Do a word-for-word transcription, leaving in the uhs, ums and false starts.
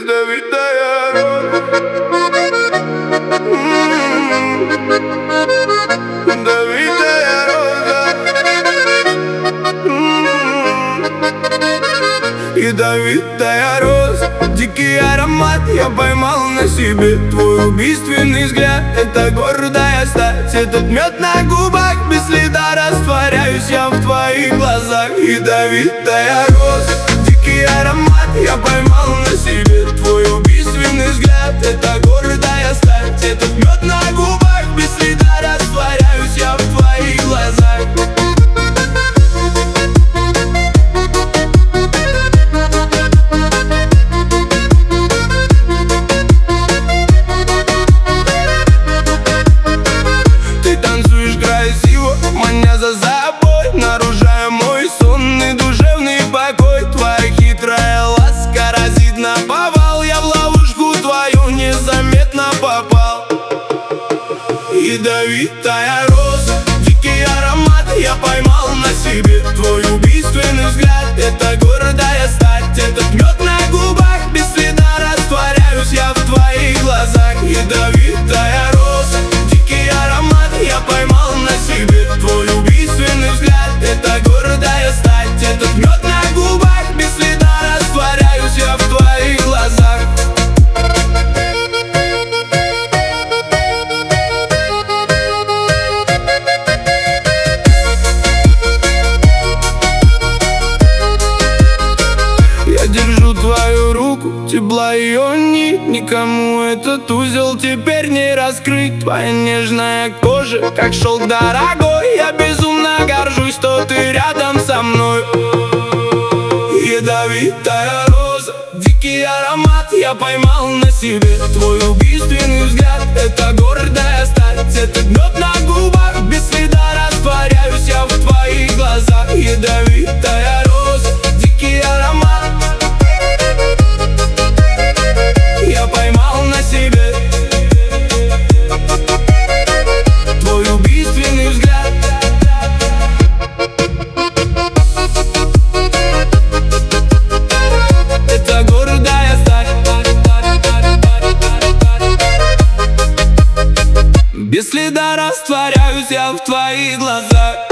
Ядовитая роза, ядовитая роза, ядовитая роза, дикий аромат я поймал на себе. Твой убийственный взгляд, это гордая стать. Этот мед на губах, без следа растворяюсь я в твоих глазах. Ядовитая роза, дикий аромат я поймал на себе. Твой убийственный взгляд, это гордая стать. Этот мед на губах, без следа растворяюсь я в твоих глазах. Ты танцуешь красиво, маня за собой, нарушая мой сонный душевный покой. Твоя хитрая ласка разит наповал, я в ловушку твою незаметно попал. Ядовитая роза, дикий аромат я поймал на себе. Твой убийственный взгляд, это гордая стать. Этот мед на губах, без следа растворяюсь я в твоих глазах. Ядовитая роза, дикий аромат я поймал на себе. Твой убийственный взгляд, это гордая стать. Этот мед на губах, без следа растворяюсь я в твоих глазах. Я держу твою руку, тепла ее нить. Никому этот узел теперь не раскрыть. Твоя нежная кожа, как шелк дорогой. Я безумно горжусь, что ты рядом со мной. Ядовитая роза, дикий аромат я поймал на себе. Твой убийственный взгляд, это гордая стать. Этот мед на губах, без следа растворяюсь я в твоих глазах. Ядовитая роза, дикий аромат я поймал на себе. Твой убийственный взгляд, это гордая стать. Без следа растворяюсь я в твоих глазах.